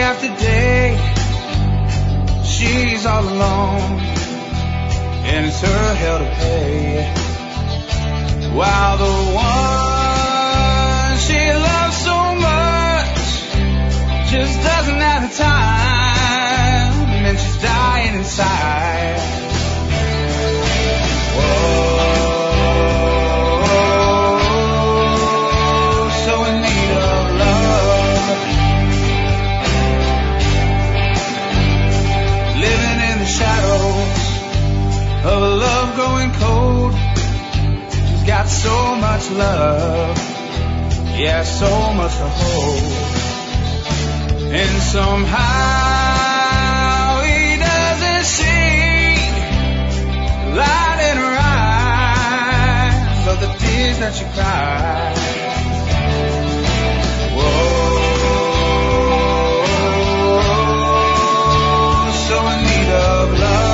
after day, she's all alone, and it's her hell to pay. While the one she loves so much just doesn't have the time, and she's dying inside. Whoa. Of a love growing cold, she's got so much love, yeah, so much to hold. And somehow he doesn't see the light in her eyes of the tears that she cried. Whoa, so in need of love.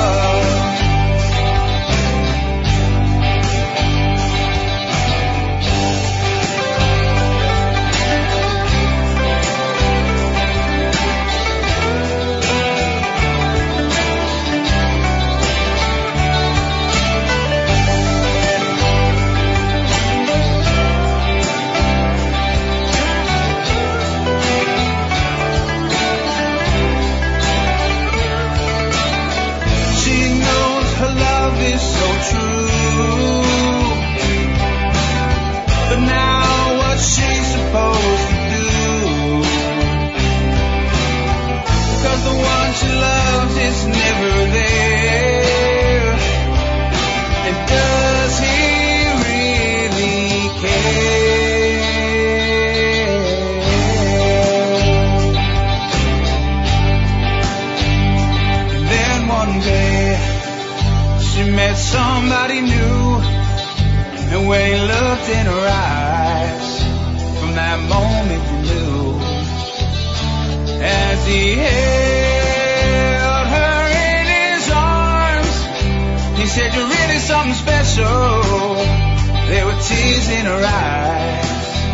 Somebody new, and when he looked in her eyes, from that moment he knew. As he held her in his arms, he said, "You're really something special." There were tears in her eyes,